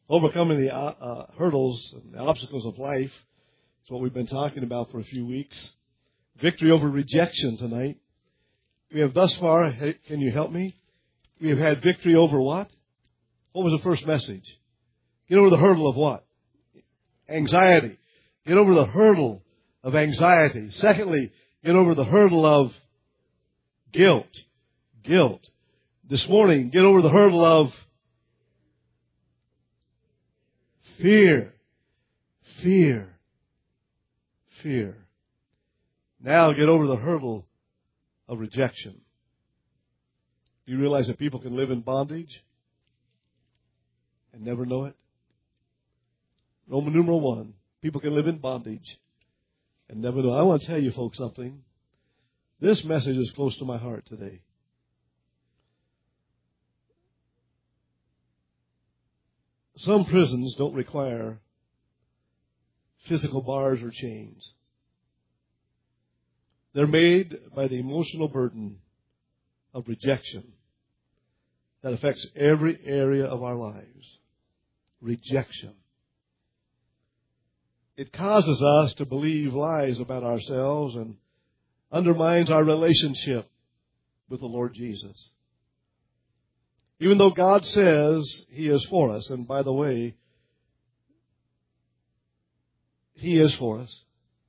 Overcoming the hurdles and the obstacles of life is what we've been talking about for a few weeks. Victory over rejection tonight. We have thus far, can you help me? We have had victory over what? What was the first message? Get over the hurdle of what? Anxiety. Get over the hurdle of anxiety. Secondly, get over the hurdle of guilt. Guilt. This morning, get over the hurdle of fear. Fear. Fear. Now get over the hurdle of rejection. Do you realize that people can live in bondage and never know it? Roman numeral 1. People can live in bondage and never know it. I want to tell you folks something. This message is close to my heart today. Some prisons don't require physical bars or chains. They're made by the emotional burden of rejection that affects every area of our lives. Rejection. It causes us to believe lies about ourselves and undermines our relationship with the Lord Jesus. Even though God says He is for us, and by the way, He is for us.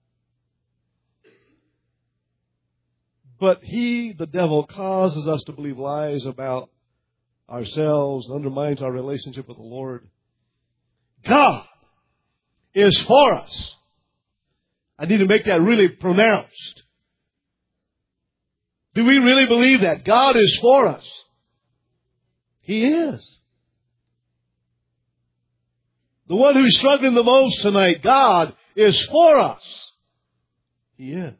But he, the devil, causes us to believe lies about ourselves, undermines our relationship with the Lord. God is for us. I need to make that really pronounced. Do we really believe that? God is for us. He is. The one who's struggling the most tonight, God is for us. He is.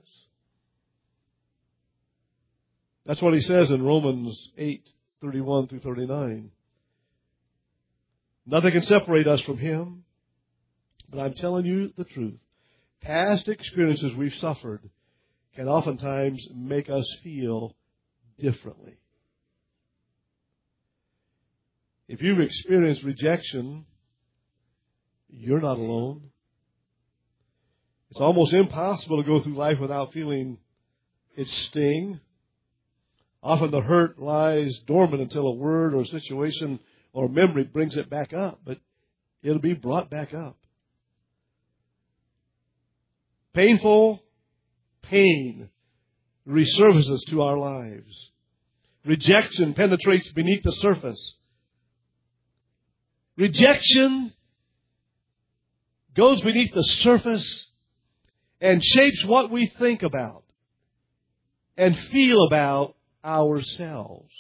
That's what he says in Romans 8:31 through 39. Nothing can separate us from Him. But I'm telling you the truth. Past experiences we've suffered can oftentimes make us feel differently. If you've experienced rejection, you're not alone. It's almost impossible to go through life without feeling its sting. Often the hurt lies dormant until a word or situation or memory brings it back up, but it'll be brought back up. Painful pain resurfaces to our lives. Rejection penetrates beneath the surface. Rejection goes beneath the surface and shapes what we think about and feel about ourselves.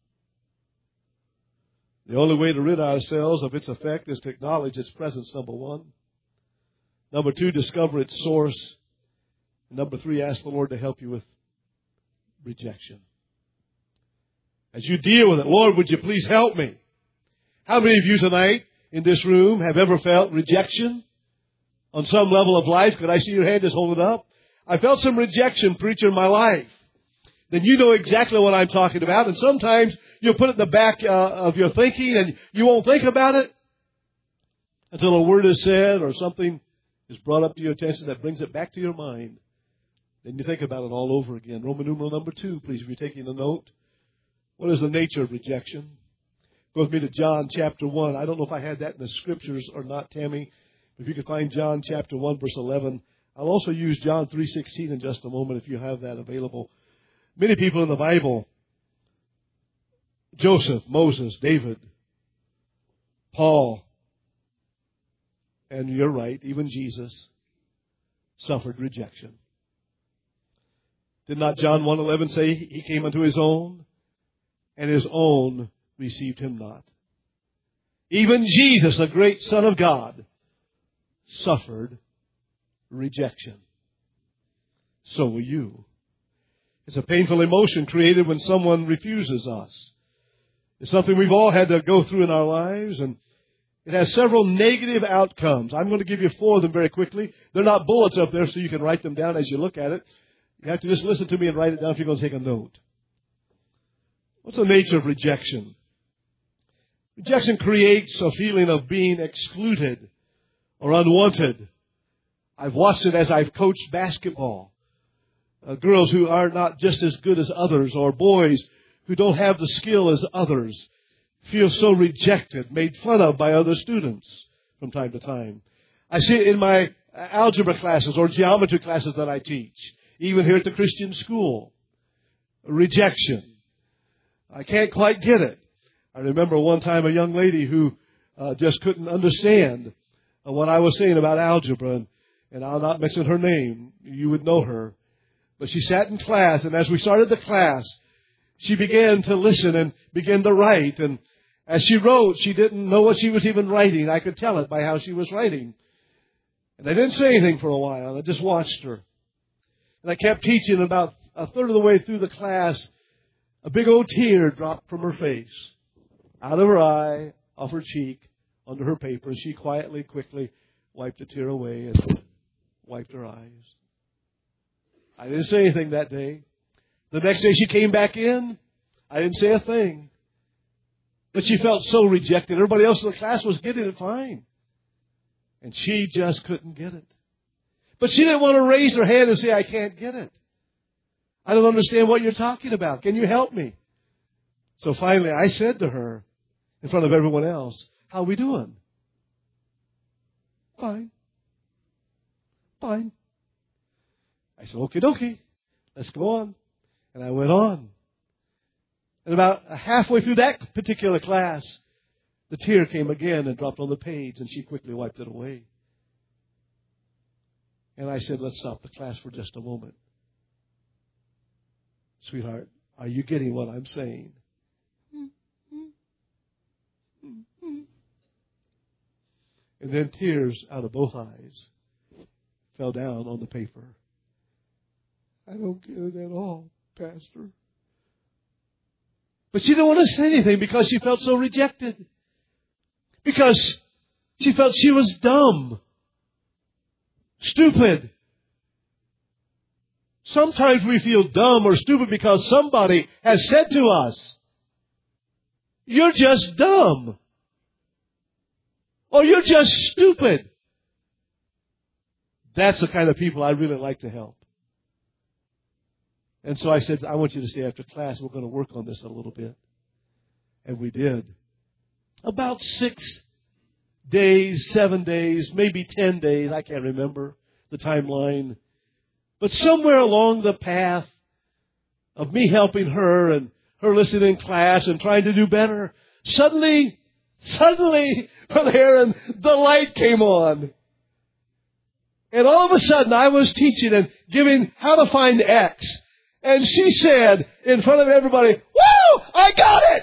The only way to rid ourselves of its effect is to acknowledge its presence, number 1. Number 2, discover its source. And number 3, ask the Lord to help you with rejection. As you deal with it, Lord, would you please help me? How many of you tonight in this room have ever felt rejection on some level of life? Could I see your hand? Just hold it up. I felt some rejection, preacher, in my life. Then you know exactly what I'm talking about. And sometimes you'll put it in the back of your thinking and you won't think about it until a word is said or something is brought up to your attention that brings it back to your mind. Then you think about it all over again. Roman numeral number 2, please, if you're taking a note. What is the nature of rejection? Go with me to John chapter 1. I don't know if I had that in the scriptures or not, Tammy. If you could find John chapter 1, verse 11. I'll also use John 3:16 in just a moment if you have that available. Many people in the Bible, Joseph, Moses, David, Paul, and you're right, even Jesus, suffered rejection. Did not John 1:11 say He came unto His own, and His own received Him not? Even Jesus, the great Son of God, suffered rejection. So will you. It's a painful emotion created when someone refuses us. It's something we've all had to go through in our lives, and it has several negative outcomes. I'm going to give you 4 of them very quickly. They're not bullets up there so you can write them down as you look at it. You have to just listen to me and write it down if you're going to take a note. What's the nature of rejection? Rejection creates a feeling of being excluded or unwanted. I've watched it as I've coached basketball. Girls who are not just as good as others, or boys who don't have the skill as others, feel so rejected, made fun of by other students from time to time. I see it in my algebra classes or geometry classes that I teach, even here at the Christian school. Rejection. I can't quite get it. I remember one time a young lady who just couldn't understand what I was saying about algebra, and I'll not mention her name. You would know her. But she sat in class, and as we started the class, she began to listen and began to write. And as she wrote, she didn't know what she was even writing. I could tell it by how she was writing. And I didn't say anything for a while. I just watched her. And I kept teaching. About a third of the way through the class, a big old tear dropped from her face, out of her eye, off her cheek, onto her paper. And she quietly, quickly wiped the tear away and wiped her eyes. I didn't say anything that day. The next day she came back in. I didn't say a thing. But she felt so rejected. Everybody else in the class was getting it fine. And she just couldn't get it. But she didn't want to raise her hand and say, I can't get it. I don't understand what you're talking about. Can you help me? So finally I said to her, in front of everyone else, how are we doing? Fine. Fine. I said, okie dokie, let's go on. And I went on. And about halfway through that particular class, the tear came again and dropped on the page, and she quickly wiped it away. And I said, let's stop the class for just a moment. Sweetheart, are you getting what I'm saying? And then tears out of both eyes fell down on the paper. I don't get it at all, Pastor. But she didn't want to say anything because she felt so rejected. Because she felt she was dumb. Stupid. Sometimes we feel dumb or stupid because somebody has said to us, you're just dumb. Or you're just stupid. That's the kind of people I really like to help. And so I said, I want you to stay after class. We're going to work on this a little bit. And we did. About 6 days, 7 days, maybe 10 days. I can't remember the timeline. But somewhere along the path of me helping her and her listening in class and trying to do better, suddenly, Brother Aaron, the light came on. And all of a sudden I was teaching and giving how to find X. And she said in front of everybody, whoa, I got it!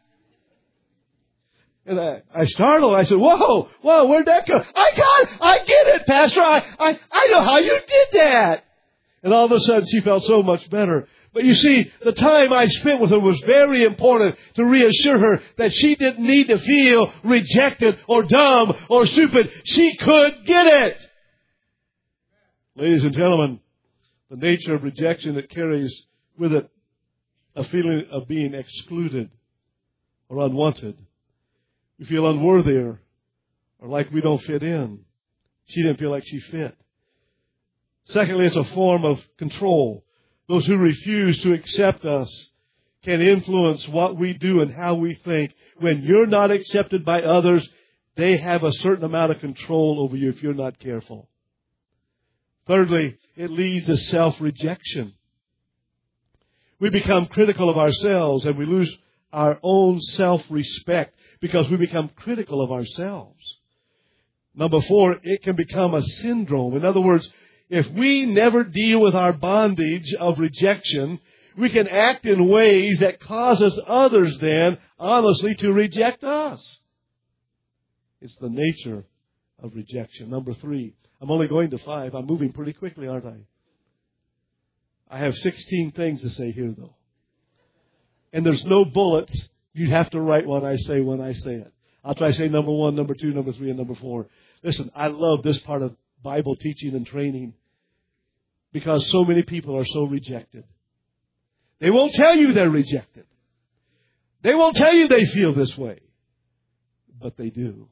And I startled. I said, whoa, where'd that go? I get it, Pastor. I know how you did that. And all of a sudden she felt so much better. But you see, the time I spent with her was very important to reassure her that she didn't need to feel rejected or dumb or stupid. She could get it. Ladies and gentlemen, the nature of rejection that carries with it a feeling of being excluded or unwanted. We feel unworthy or like we don't fit in. She didn't feel like she fit. Secondly, it's a form of control. Those who refuse to accept us can influence what we do and how we think. When you're not accepted by others, they have a certain amount of control over you if you're not careful. Thirdly, it leads to self-rejection. We become critical of ourselves and we lose our own self-respect because we become critical of ourselves. Number 4, it can become a syndrome. In other words, if we never deal with our bondage of rejection, we can act in ways that causes others then, honestly, to reject us. It's the nature of rejection. Number 3, I'm only going to 5. I'm moving pretty quickly, aren't I? I have 16 things to say here, though. And there's no bullets. You have to write what I say when I say it. I'll try to say number 1, number 2, number 3, and number 4. Listen, I love this part of Bible teaching and training because so many people are so rejected. They won't tell you they're rejected. They won't tell you they feel this way. but they do.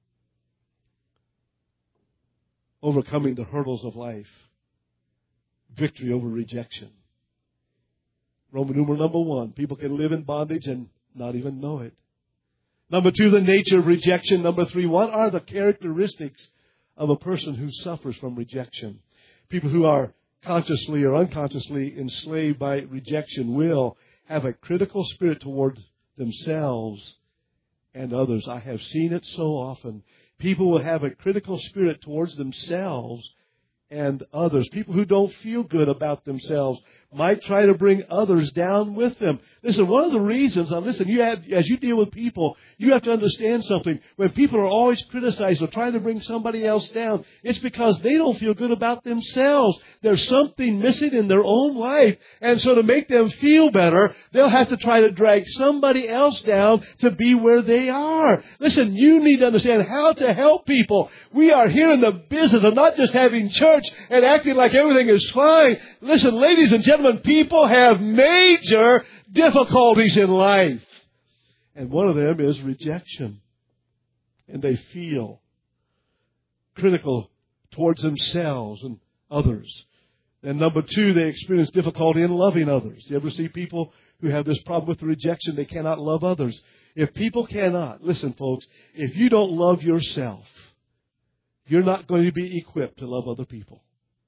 Overcoming the hurdles of life. Victory over rejection. Roman numeral number 1. People can live in bondage and not even know it. Number 2, the nature of rejection. Number 3, what are the characteristics of a person who suffers from rejection? People who are consciously or unconsciously enslaved by rejection will have a critical spirit toward themselves and others. I have seen it so often. People will have a critical spirit towards themselves and others. People who don't feel good about themselves might try to bring others down with them. Listen, one of the reasons, as you deal with people, you have to understand something. When people are always criticized or trying to bring somebody else down, it's because they don't feel good about themselves. There's something missing in their own life. And so to make them feel better, they'll have to try to drag somebody else down to be where they are. Listen, you need to understand how to help people. We are here in the business of not just having church and acting like everything is fine. Listen, ladies and gentlemen, people have major difficulties in life. And one of them is rejection. And they feel critical towards themselves and others. And number 2, they experience difficulty in loving others. You ever see people who have this problem with rejection? They cannot love others. If people cannot, listen folks, if you don't love yourself, you're not going to be equipped to love other people.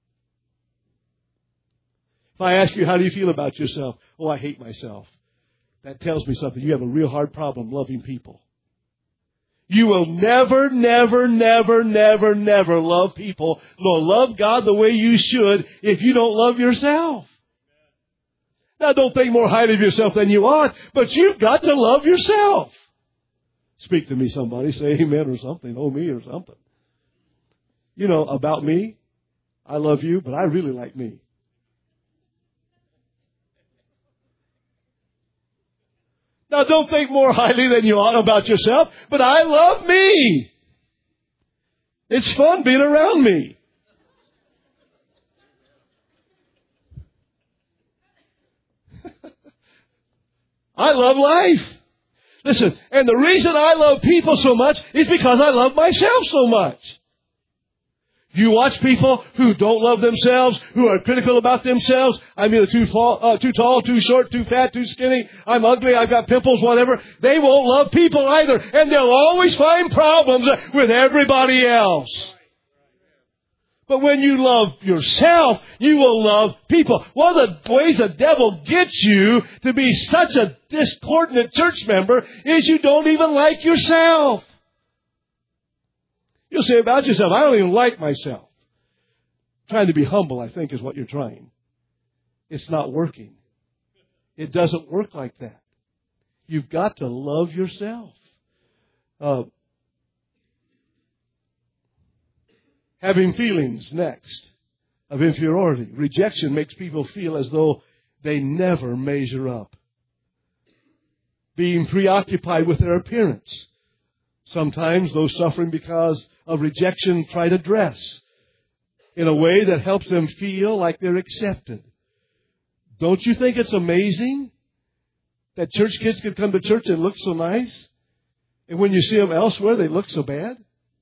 If I ask you, how do you feel about yourself? Oh, I hate myself. That tells me something. You have a real hard problem loving people. You will never, never, never, never, never love people, nor love God the way you should if you don't love yourself. Now, don't think more highly of yourself than you ought, but you've got to love yourself. Speak to me, somebody. Say amen or something. Oh, me or something. You know, about me, I love you, but I really like me. Now, don't think more highly than you ought about yourself, but I love me. It's fun being around me. I love life. Listen, and the reason I love people so much is because I love myself so much. You watch people who don't love themselves, who are critical about themselves. I'm either too tall, too short, too fat, too skinny. I'm ugly. I've got pimples, whatever. They won't love people either. And they'll always find problems with everybody else. But when you love yourself, you will love people. One of the ways the devil gets you to be such a discordant church member is you don't even like yourself. You'll say about yourself, I don't even like myself. Trying to be humble, I think, is what you're trying. It's not working. It doesn't work like that. You've got to love yourself. Having feelings, next, of inferiority. Rejection makes people feel as though they never measure up. Being preoccupied with their appearance. Sometimes those suffering because of rejection try to dress in a way that helps them feel like they're accepted. Don't you think it's amazing that church kids can come to church and look so nice, and when you see them elsewhere, they look so bad?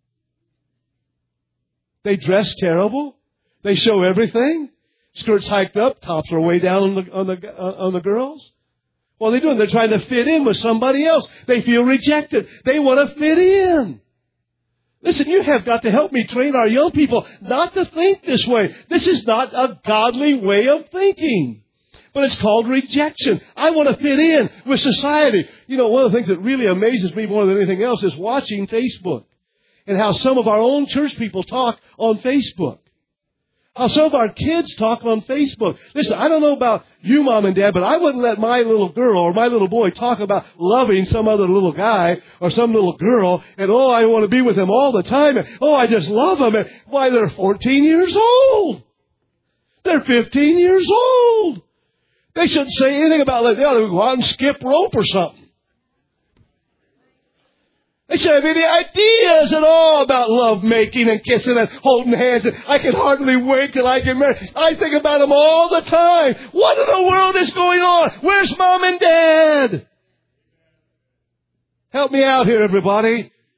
They dress terrible. They show everything. Skirts hiked up, tops are way down on the girls. What are they doing? They're trying to fit in with somebody else. They feel rejected. They want to fit in. Listen, you have got to help me train our young people not to think this way. This is not a godly way of thinking. But it's called rejection. I want to fit in with society. You know, one of the things that really amazes me more than anything else is watching Facebook and how some of our own church people talk on Facebook. How some of our kids talk on Facebook. Listen, I don't know about you, Mom and Dad, but I wouldn't let my little girl or my little boy talk about loving some other little guy or some little girl and, oh, I want to be with them all the time. And, oh, I just love them. And, why, they're 14 years old. They're 15 years old. They shouldn't say anything about they ought to go out and skip rope or something. They shouldn't have any ideas at all about love making and kissing and holding hands. And I can hardly wait till I get married. I think about them all the time. What in the world is going on? Where's Mom and Dad? Help me out here, everybody.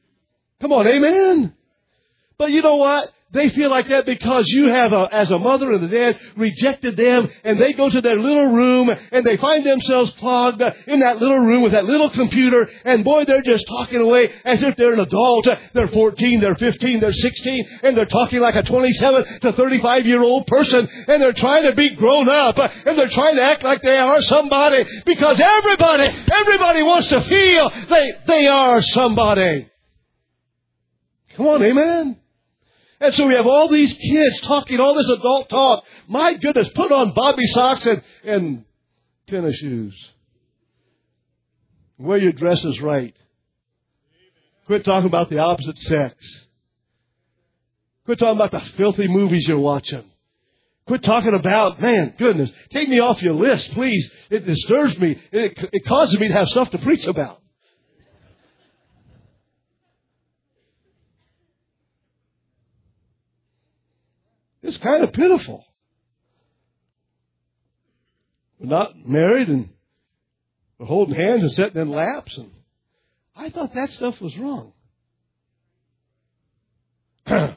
Come on, amen? But you know what? They feel like that because you have, as a mother and a dad, rejected them, and they go to their little room, and they find themselves clogged in that little room with that little computer, and boy, they're just talking away as if they're an adult. They're 14, they're 15, they're 16, and they're talking like a 27 to 35-year-old person, and they're trying to be grown up, and they're trying to act like they are somebody, because everybody wants to feel they are somebody. Come on, amen? And so we have all these kids talking all this adult talk. My goodness, put on bobby socks and tennis shoes. Wear your dresses right. Quit talking about the opposite sex. Quit talking about the filthy movies you're watching. Quit talking about, man, goodness, take me off your list, please. It disturbs me. It causes me to have stuff to preach about. It's kind of pitiful. We're not married and we're holding hands and sitting in laps. And I thought that stuff was wrong. It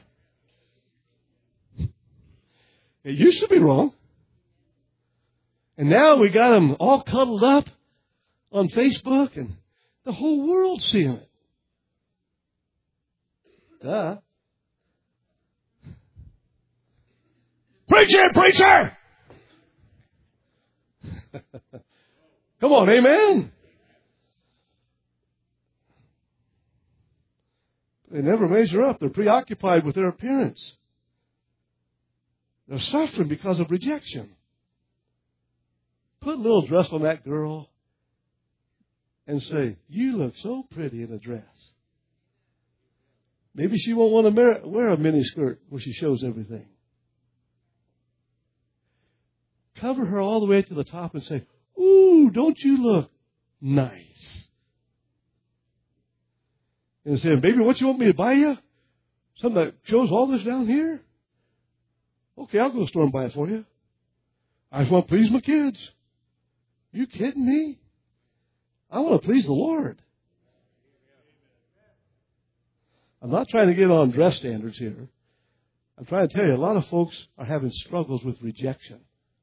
used to be wrong. And now we got them all cuddled up on Facebook and the whole world's seeing it. Duh. Preacher, preacher! Come on, amen? They never measure up. They're preoccupied with their appearance. They're suffering because of rejection. Put a little dress on that girl and say, you look so pretty in a dress. Maybe she won't want to wear a mini skirt where she shows everything. Cover her all the way to the top and say, ooh, don't you look nice? And say, baby, what you want me to buy you? Something that shows all this down here? Okay, I'll go to the store and buy it for you. I just want to please my kids. You kidding me? I want to please the Lord. I'm not trying to get on dress standards here. I'm trying to tell you, a lot of folks are having struggles with rejection.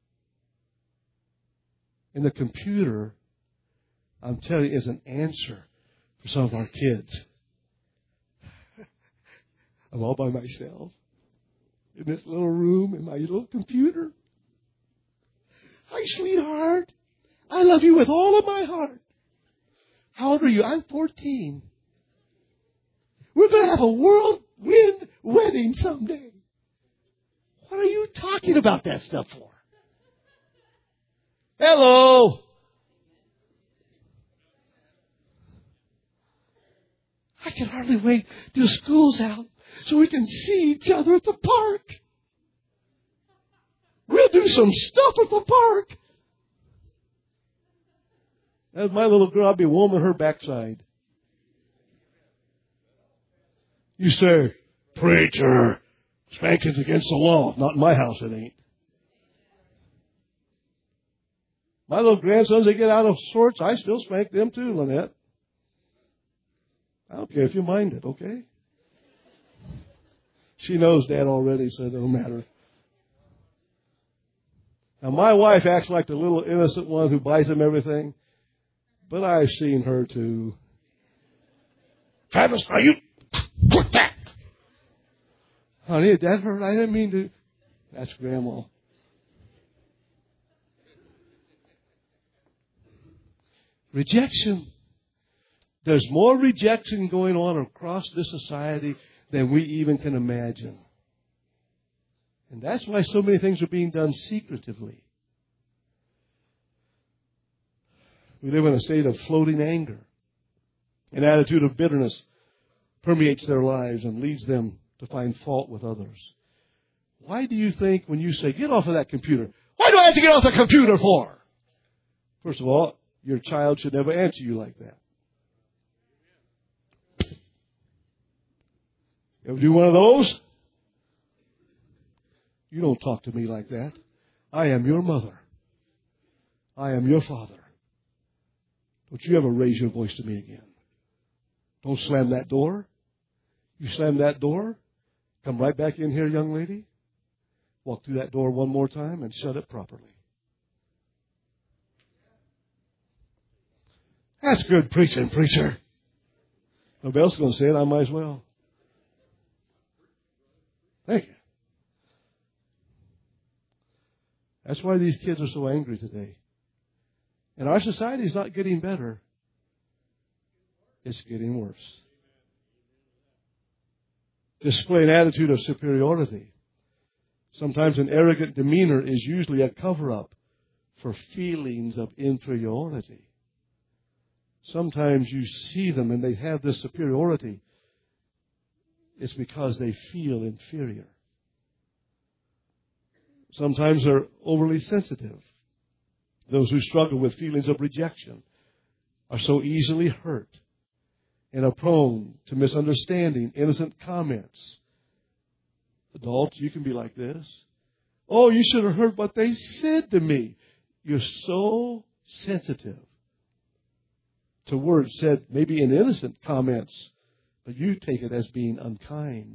And the computer, I'm telling you, is an answer for some of our kids. I'm all by myself in this little room in my little computer. Hi, sweetheart. I love you with all of my heart. How old are you? I'm 14. We're going to have a whirlwind wedding someday. What are you talking about that stuff for? Hello. I can hardly wait till school's out so we can see each other at the park. We'll do some stuff at the park. As my little girl, I'll be warming her backside. You say, preacher, spanking's against the law. Not in my house, it ain't. My little grandsons, they get out of sorts, I still spank them too, Lynette. I don't care if you mind it, okay? She knows Dad already, so it don't matter. Now, my wife acts like the little innocent one who buys them everything, but I've seen her too. Travis, are you... Quit that! Honey, did that hurt? I didn't mean to... That's Grandma. Rejection. There's more rejection going on across this society than we even can imagine. And that's why so many things are being done secretively. We live in a state of floating anger. An attitude of bitterness permeates their lives and leads them to find fault with others. Why do you think when you say, get off of that computer, why do I have to get off the computer for? First of all, your child should never answer you like that. You ever do one of those? You don't talk to me like that. I am your mother. I am your father. Don't you ever raise your voice to me again. Don't slam that door. You slam that door, come right back in here, young lady, walk through that door one more time and shut it properly. That's good preaching, preacher. Nobody else is going to say it. I might as well. Thank you. That's why these kids are so angry today. And our society is not getting better. It's getting worse. Display an attitude of superiority. Sometimes an arrogant demeanor is usually a cover-up for feelings of inferiority. Sometimes you see them and they have this superiority. It's because they feel inferior. Sometimes they're overly sensitive. Those who struggle with feelings of rejection are so easily hurt and are prone to misunderstanding innocent comments. Adults, you can be like this. Oh, you should have heard what they said to me. You're so sensitive to words said maybe in innocent comments, but you take it as being unkind.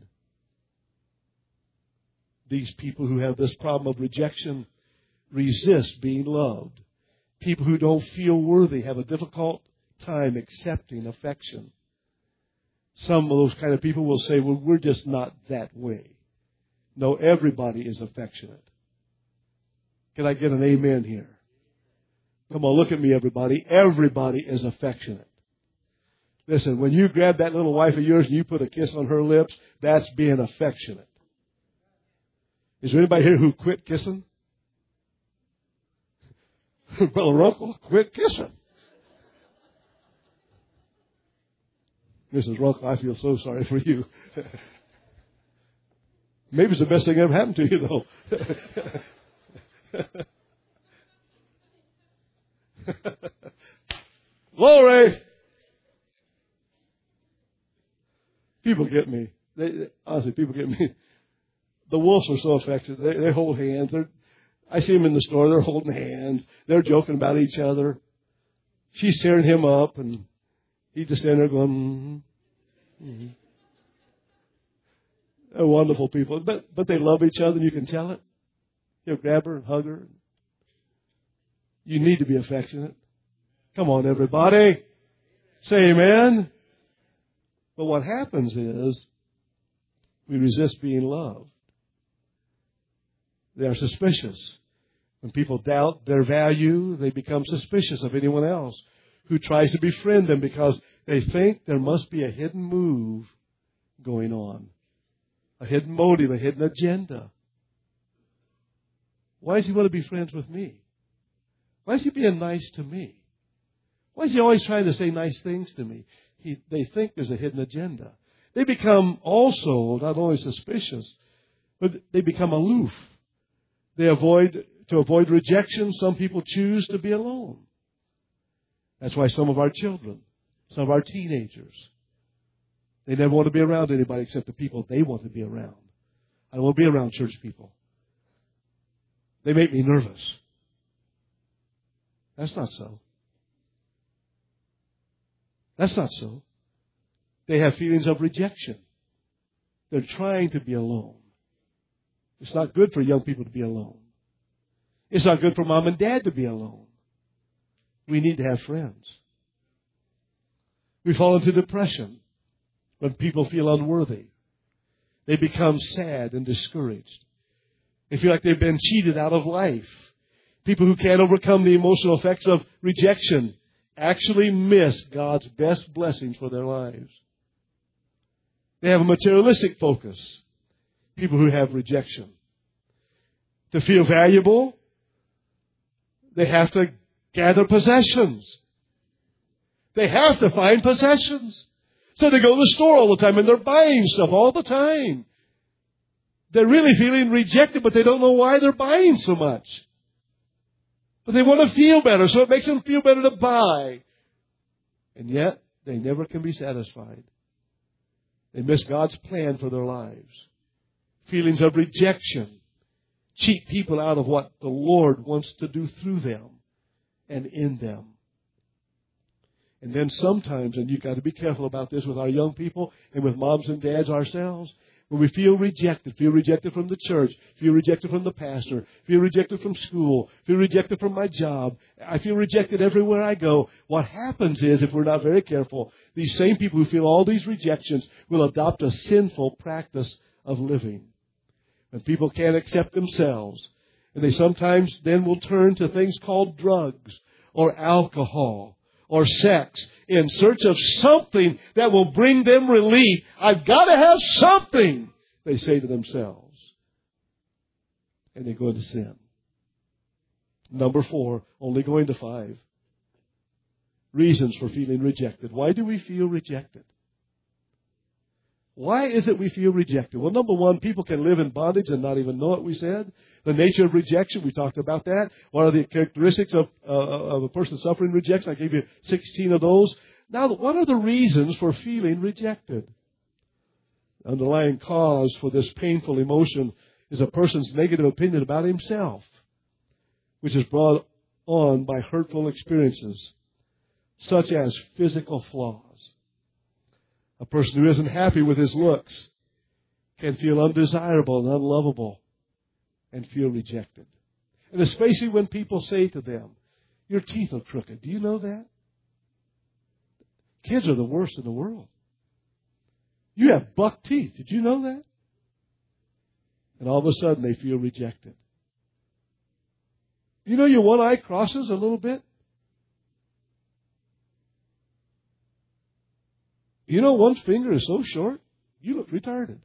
These people who have this problem of rejection resist being loved. People who don't feel worthy have a difficult time accepting affection. Some of those kind of people will say, well, we're just not that way. No, everybody is affectionate. Can I get an amen here? Come on, look at me, everybody. Everybody is affectionate. Listen, when you grab that little wife of yours and you put a kiss on her lips, that's being affectionate. Is there anybody here who quit kissing? Brother Runkle, quit kissing. Mrs. Runkle, I feel so sorry for you. Maybe it's the best thing that ever happened to you, though. Glory! People get me. Honestly, people get me. The Wolves are so affectionate. They hold hands. I see them in the store. They're holding hands. They're joking about each other. She's tearing him up, and he's just standing there going, mm-hmm. They're wonderful people. But they love each other, and you can tell it. You'll grab her and hug her. You need to be affectionate. Come on, everybody. Say amen. But what happens is we resist being loved. They are suspicious. When people doubt their value, they become suspicious of anyone else who tries to befriend them because they think there must be a hidden move going on, a hidden motive, a hidden agenda. Why does he want to be friends with me? Why is he being nice to me? Why is he always trying to say nice things to me? They think there's a hidden agenda. They become also not only suspicious, but they become aloof. To avoid rejection, some people choose to be alone. That's why some of our children, some of our teenagers, they never want to be around anybody except the people they want to be around. I don't want to be around church people. They make me nervous. That's not so. That's not so. They have feelings of rejection. They're trying to be alone. It's not good for young people to be alone. It's not good for mom and dad to be alone. We need to have friends. We fall into depression when people feel unworthy. They become sad and discouraged. They feel like they've been cheated out of life. People who can't overcome the emotional effects of rejection actually miss God's best blessings for their lives. They have a materialistic focus. People who have rejection. To feel valuable, they have to gather possessions. They have to find possessions. So they go to the store all the time and they're buying stuff all the time. They're really feeling rejected, but they don't know why they're buying so much. But they want to feel better, so it makes them feel better to buy. And yet, they never can be satisfied. They miss God's plan for their lives. Feelings of rejection cheat people out of what the Lord wants to do through them and in them. And then sometimes, and you've got to be careful about this with our young people and with moms and dads ourselves, when we feel rejected from the church, feel rejected from the pastor, feel rejected from school, feel rejected from my job, I feel rejected everywhere I go. What happens is, if we're not very careful, these same people who feel all these rejections will adopt a sinful practice of living. When people can't accept themselves, and they sometimes then will turn to things called drugs or alcohol or sex in search of something that will bring them relief. I've got to have something, they say to themselves. And they go into sin. Number 4, only going to 5. Reasons for feeling rejected. Why do we feel rejected? Why is it we feel rejected? Well, number 1, people can live in bondage and not even know it, we said. The nature of rejection, we talked about that. What are the characteristics of a person suffering rejection? I gave you 16 of those. Now, what are the reasons for feeling rejected? The underlying cause for this painful emotion is a person's negative opinion about himself, which is brought on by hurtful experiences, such as physical flaws. A person who isn't happy with his looks can feel undesirable and unlovable and feel rejected. And especially when people say to them, your teeth are crooked. Do you know that? Kids are the worst in the world. You have buck teeth. Did you know that? And all of a sudden they feel rejected. You know your one eye crosses a little bit? You know one finger is so short, you look retarded.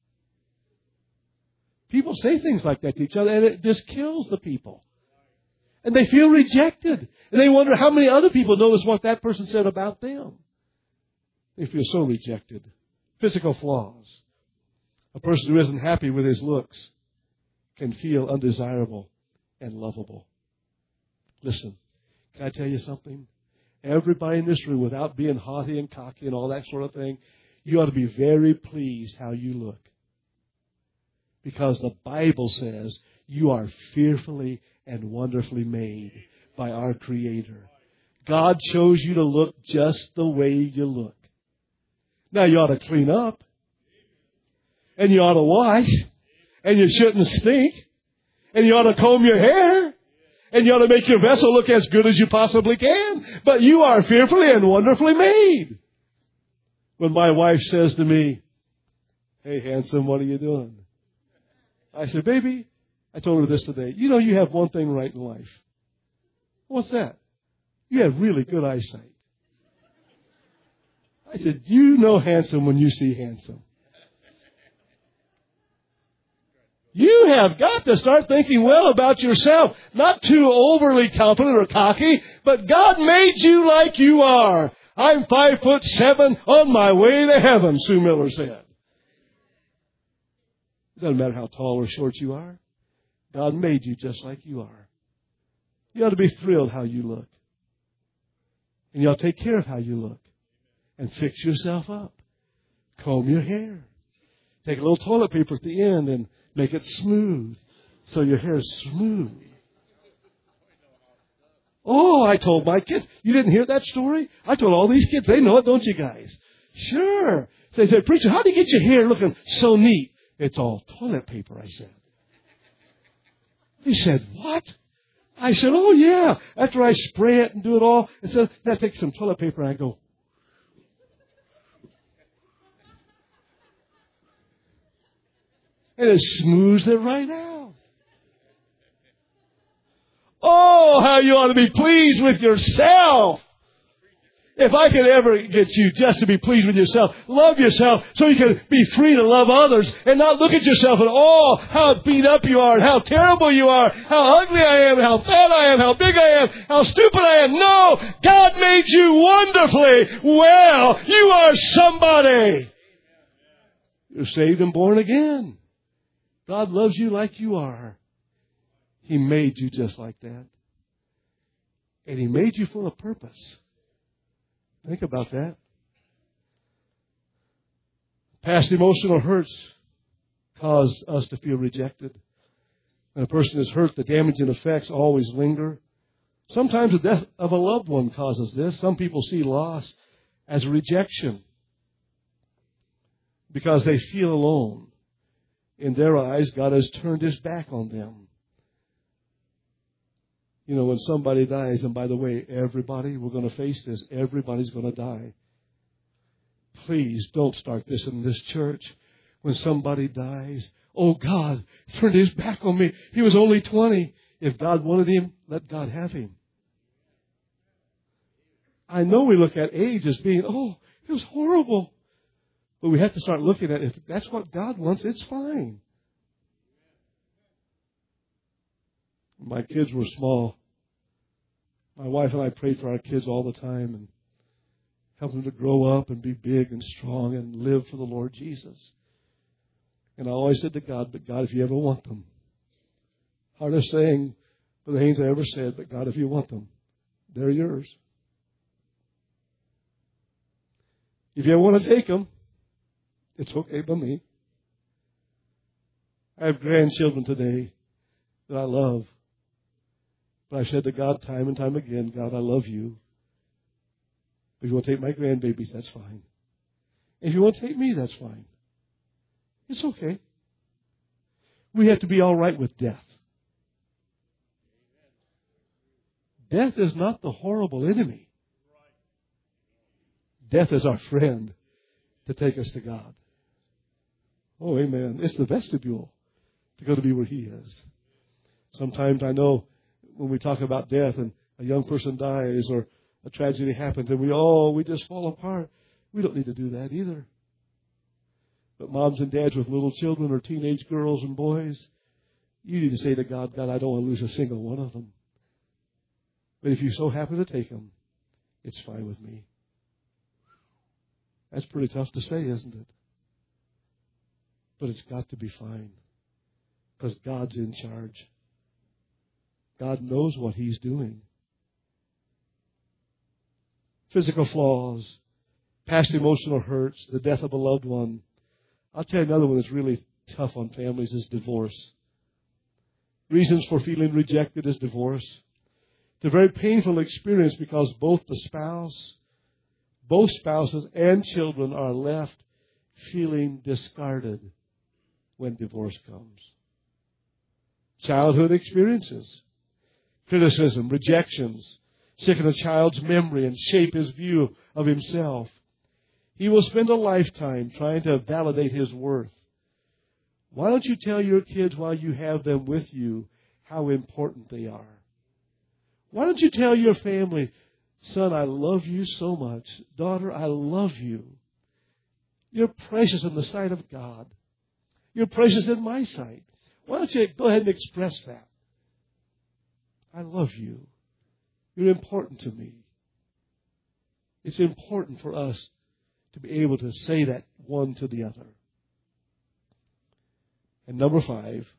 People say things like that to each other, and it just kills the people. And they feel rejected. And they wonder how many other people notice what that person said about them. They feel so rejected. Physical flaws. A person who isn't happy with his looks can feel undesirable and lovable. Listen, can I tell you something? Everybody in this room, without being haughty and cocky and all that sort of thing, you ought to be very pleased how you look. Because the Bible says you are fearfully and wonderfully made by our Creator. God chose you to look just the way you look. Now you ought to clean up. And you ought to wash. And you shouldn't stink. And you ought to comb your hair. And you ought to make your vessel look as good as you possibly can. But you are fearfully and wonderfully made. When my wife says to me, hey, handsome, what are you doing? I said, baby, I told her this today. You know you have one thing right in life. What's that? You have really good eyesight. I said, you know handsome when you see handsome. You have got to start thinking well about yourself. Not too overly confident or cocky, but God made you like you are. I'm 5'7" on my way to heaven, Sue Miller said. It doesn't matter how tall or short you are. God made you just like you are. You ought to be thrilled how you look. And you ought to take care of how you look. And fix yourself up. Comb your hair. Take a little toilet paper at the end and make it smooth. So your hair is smooth. Oh, I told my kids. You didn't hear that story? I told all these kids. They know it, don't you guys? Sure. They said, preacher, how do you get your hair looking so neat? It's all toilet paper, I said. He said, what? I said, oh, yeah. After I spray it and do it all, and so then I take some toilet paper and I go. And it smooths it right out. Oh, how you ought to be pleased with yourself. If I could ever get you just to be pleased with yourself, love yourself so you can be free to love others and not look at yourself and, oh, how beat up you are and how terrible you are, how ugly I am, how fat I am, how big I am, how stupid I am. No, God made you wonderfully well. You are somebody. You're saved and born again. God loves you like you are. He made you just like that. And He made you for a purpose. Think about that. Past emotional hurts cause us to feel rejected. When a person is hurt, the damaging effects always linger. Sometimes the death of a loved one causes this. Some people see loss as rejection because they feel alone. In their eyes, God has turned His back on them. You know, when somebody dies, and by the way, everybody, we're going to face this, everybody's going to die. Please don't start this in this church. When somebody dies, oh, God turned His back on me. He was only 20. If God wanted him, let God have him. I know we look at age as being, oh, it was horrible. But we have to start looking at it. If that's what God wants, it's fine. When my kids were small, my wife and I prayed for our kids all the time and helped them to grow up and be big and strong and live for the Lord Jesus. And I always said to God, but God, if you ever want them. Hardest saying for the Haynes I ever said, but God, if you want them, they're yours. If you ever want to take them, it's okay by me. I have grandchildren today that I love. But I've said to God time and time again, God, I love you. If you want to take my grandbabies, that's fine. If you want to take me, that's fine. It's okay. We have to be all right with death. Death is not the horrible enemy. Death is our friend to take us to God. Oh, amen. It's the vestibule to go to be where He is. Sometimes I know when we talk about death and a young person dies or a tragedy happens and we just fall apart. We don't need to do that either. But moms and dads with little children or teenage girls and boys, you need to say to God, God, I don't want to lose a single one of them. But if you so happen to take them, it's fine with me. That's pretty tough to say, isn't it? But it's got to be fine. Because God's in charge. God knows what He's doing. Physical flaws, past emotional hurts, the death of a loved one. I'll tell you another one that's really tough on families is divorce. Reasons for feeling rejected is divorce. It's a very painful experience because both spouses and children are left feeling discarded when divorce comes. Childhood experiences, criticism, rejections, sicken a child's memory and shape his view of himself. He will spend a lifetime trying to validate his worth. Why don't you tell your kids while you have them with you how important they are? Why don't you tell your family, son, I love you so much. Daughter, I love you. You're precious in the sight of God. You're precious in my sight. Why don't you go ahead and express that? I love you. You're important to me. It's important for us to be able to say that one to the other. And number 5,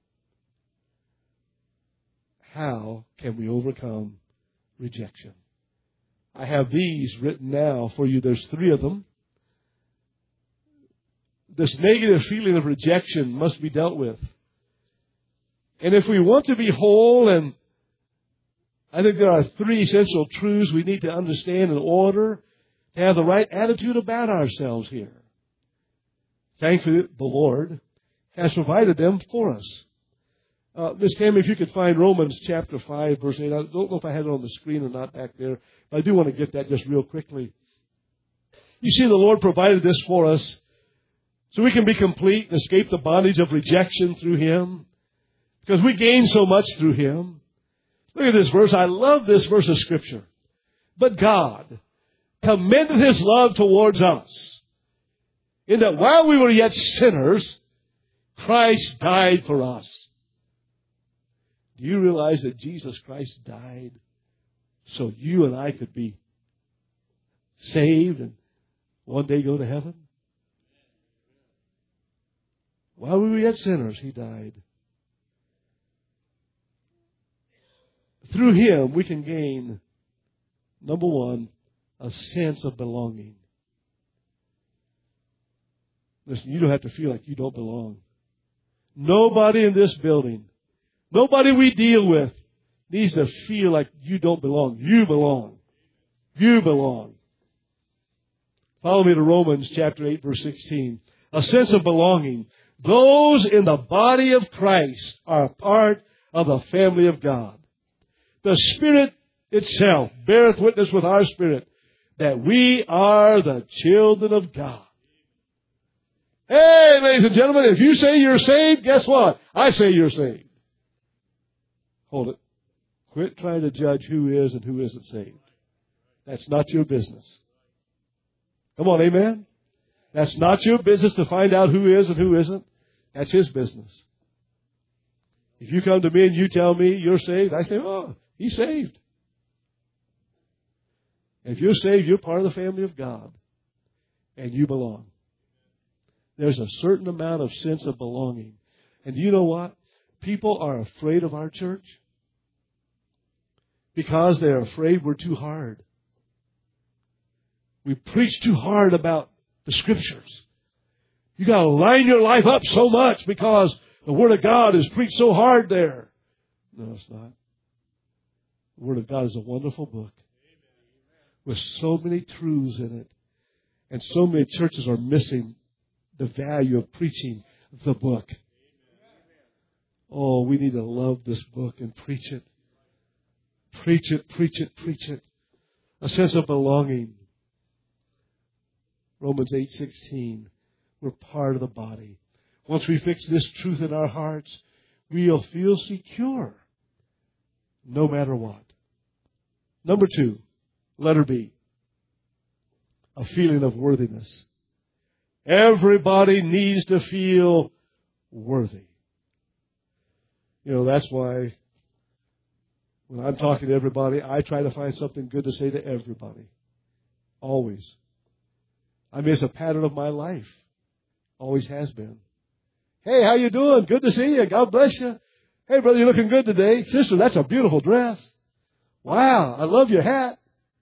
how can we overcome rejection? I have these written now for you. There's 3 of them. This negative feeling of rejection must be dealt with. And if we want to be whole, and I think there are 3 essential truths we need to understand in order to have the right attitude about ourselves here. Thankfully, the Lord has provided them for us. Miss Tammy, if you could find Romans chapter 5, verse 8. I don't know if I had it on the screen or not back there, but I do want to get that just real quickly. You see, the Lord provided this for us so we can be complete and escape the bondage of rejection through Him, because we gain so much through Him. Look at this verse. I love this verse of Scripture. But God commended His love towards us, in that while we were yet sinners, Christ died for us. Do you realize that Jesus Christ died so you and I could be saved and one day go to heaven? While we were yet sinners, He died. Through Him, we can gain, number 1, a sense of belonging. Listen, you don't have to feel like you don't belong. Nobody in this building, nobody we deal with needs to feel like you don't belong. You belong. You belong. Follow me to Romans chapter 8, verse 16. A sense of belonging. Those in the body of Christ are a part of the family of God. The Spirit itself beareth witness with our spirit that we are the children of God. Hey, ladies and gentlemen, if you say you're saved, guess what? I say you're saved. Hold it. Quit trying to judge who is and who isn't saved. That's not your business. Come on, amen? That's not your business to find out who is and who isn't. That's His business. If you come to me and you tell me you're saved, I say, oh, he's saved. If you're saved, you're part of the family of God. And you belong. There's a certain amount of sense of belonging. And you know what? People are afraid of our church because they're afraid we're too hard. We preach too hard about the Scriptures. You got to line your life up so much because the Word of God is preached so hard there. No, it's not. The Word of God is a wonderful book with so many truths in it. And so many churches are missing the value of preaching the book. Oh, we need to love this book and preach it. Preach it, preach it, preach it. A sense of belonging. Romans 8:16. We're part of the body. Once we fix this truth in our hearts, we'll feel secure no matter what. Number 2, letter B. A feeling of worthiness. Everybody needs to feel worthy. You know, that's why when I'm talking to everybody, I try to find something good to say to everybody. Always. I mean, it's a pattern of my life. Always has been. Hey, how you doing? Good to see you. God bless you. Hey, brother, you're looking good today. Sister, that's a beautiful dress. Wow, I love your hat.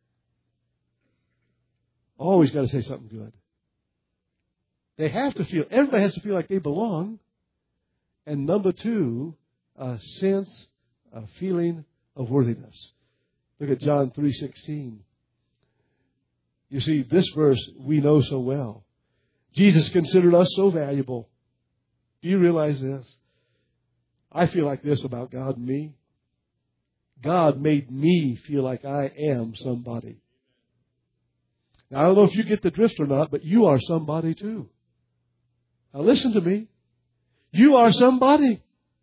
Always got to say something good. They have to feel, everybody has to feel like they belong. And number 2, a sense, a feeling of worthiness. Look at John 3:16. You see, this verse we know so well. Jesus considered us so valuable. Do you realize this? I feel like this about God and me. God made me feel like I am somebody. Now, I don't know if you get the drift or not, but you are somebody too. Now listen to me. You are somebody.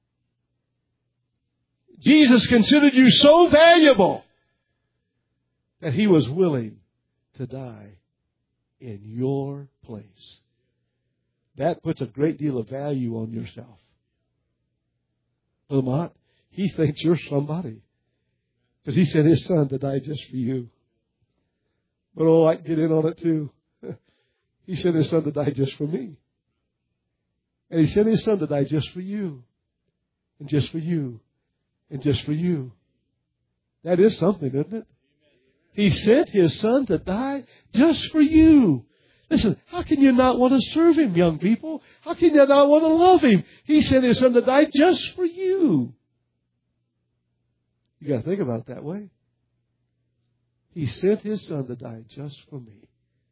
Jesus considered you so valuable that He was willing to die in your place. That puts a great deal of value on yourself. Brother Mott, He thinks you're somebody because He sent His Son to die just for you. But oh, I can get in on it too. He sent His Son to die just for me. And He sent His Son to die just for you. And just for you. And just for you. That is something, isn't it? He sent His Son to die just for you. Listen, how can you not want to serve Him, young people? How can you not want to love Him? He sent His Son to die just for you. You got to think about it that way. He sent His Son to die just for me.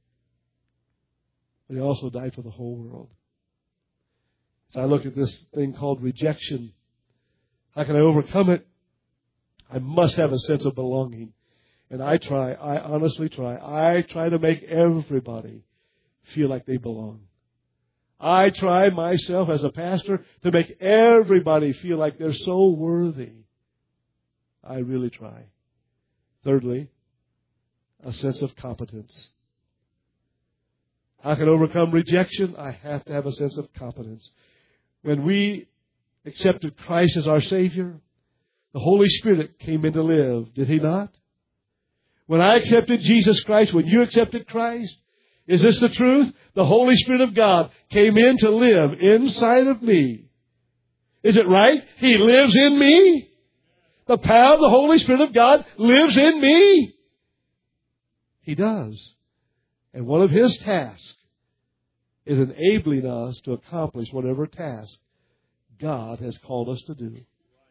But He also died for the whole world. So I look at this thing called rejection. How can I overcome it? I must have a sense of belonging. And I honestly try. I try to make everybody feel like they belong. I try myself as a pastor to make everybody feel like they're so worthy. I really try. Thirdly, a sense of competence. How can I overcome rejection? I have to have a sense of competence. When we accepted Christ as our Savior, the Holy Spirit came in to live. Did He not? When I accepted Jesus Christ, when you accepted Christ, is this the truth? The Holy Spirit of God came in to live inside of me. Is it right? He lives in me. The power of the Holy Spirit of God lives in me. He does. And one of His tasks is enabling us to accomplish whatever task God has called us to do.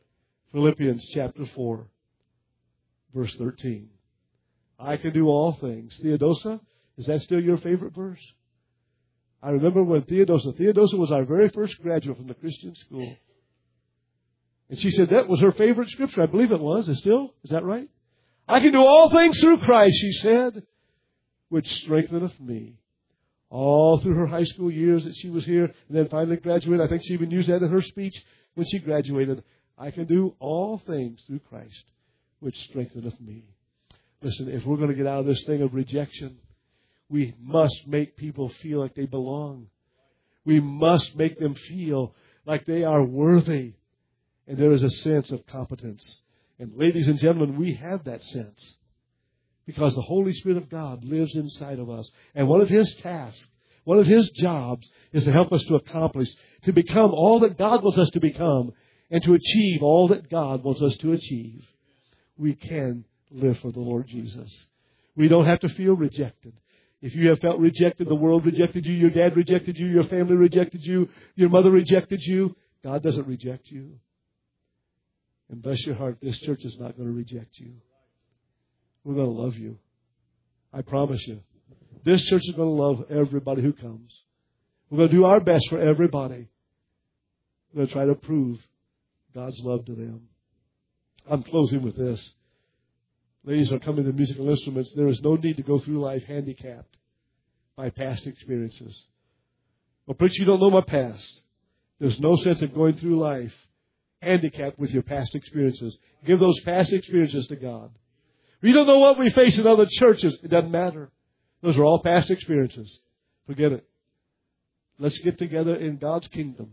Philippians chapter 4, verse 13. I can do all things. Theodosia, is that still your favorite verse? I remember when Theodosia was our very first graduate from the Christian school. And she said that was her favorite scripture. I believe it was. Is that right? I can do all things through Christ, she said, which strengtheneth me. All through her high school years that she was here, and then finally graduated. I think she even used that in her speech when she graduated. I can do all things through Christ, which strengtheneth me. Listen, if we're going to get out of this thing of rejection, we must make people feel like they belong. We must make them feel like they are worthy. And there is a sense of competence. And ladies and gentlemen, we have that sense. Because the Holy Spirit of God lives inside of us. And one of His tasks, one of His jobs is to help us to accomplish, to become all that God wants us to become, and to achieve all that God wants us to achieve. We can live for the Lord Jesus. We don't have to feel rejected. If you have felt rejected, the world rejected you, your dad rejected you, your family rejected you, your mother rejected you, God doesn't reject you. And bless your heart, this church is not going to reject you. We're going to love you. I promise you. This church is going to love everybody who comes. We're going to do our best for everybody. We're going to try to prove God's love to them. I'm closing with this. Ladies are coming to musical instruments. There is no need to go through life handicapped by past experiences. Well, preacher, you don't know my past. There's no sense in going through life handicapped with your past experiences. Give those past experiences to God. We don't know what we face in other churches. It doesn't matter. Those are all past experiences. Forget it. Let's get together in God's kingdom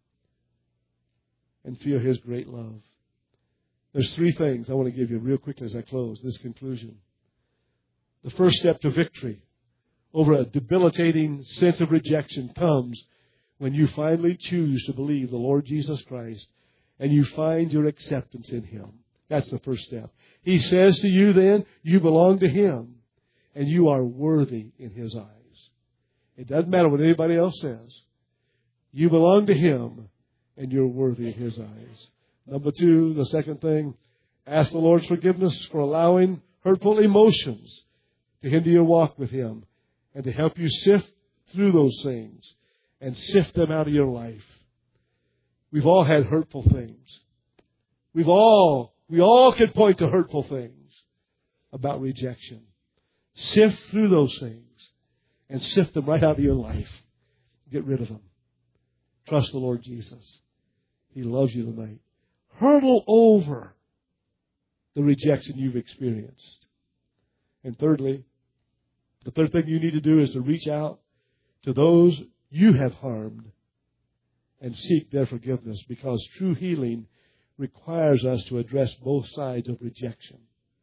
and feel His great love. There's 3 things I want to give you real quickly as I close this conclusion. The first step to victory over a debilitating sense of rejection comes when you finally choose to believe the Lord Jesus Christ and you find your acceptance in Him. That's the first step. He says to you then, you belong to Him and you are worthy in His eyes. It doesn't matter what anybody else says. You belong to Him and you're worthy in His eyes. Number 2, the second thing, ask the Lord's forgiveness for allowing hurtful emotions to hinder your walk with Him and to help you sift through those things and sift them out of your life. We've all had hurtful things. We all could point to hurtful things about rejection. Sift through those things and sift them right out of your life. Get rid of them. Trust the Lord Jesus. He loves you tonight. Hurdle over the rejection you've experienced. And thirdly, the third thing you need to do is to reach out to those you have harmed and seek their forgiveness, because true healing requires us to address both sides of rejection.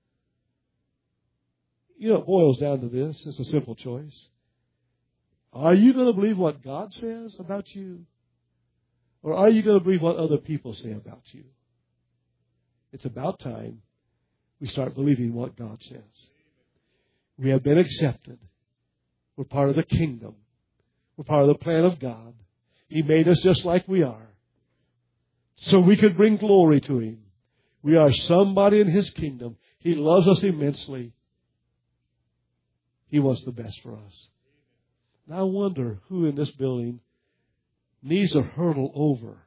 You know, it boils down to this. It's a simple choice. Are you going to believe what God says about you? Or are you going to believe what other people say about you? It's about time we start believing what God says. We have been accepted. We're part of the kingdom. We're part of the plan of God. He made us just like we are, so we could bring glory to Him. We are somebody in His kingdom. He loves us immensely. He wants the best for us. And I wonder who in this building needs to hurdle over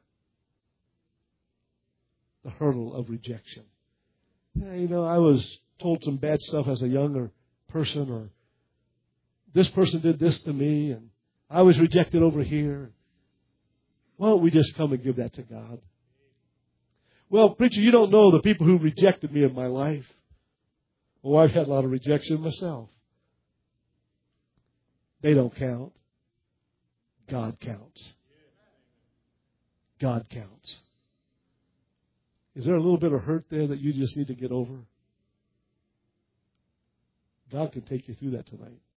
the hurdle of rejection. You know, I was told some bad stuff as a younger person, or this person did this to me, and I was rejected over here. Why don't we just come and give that to God? Well, preacher, you don't know the people who rejected me in my life. Well, I've had a lot of rejection myself. They don't count. God counts. God counts. Is there a little bit of hurt there that you just need to get over? God can take you through that tonight.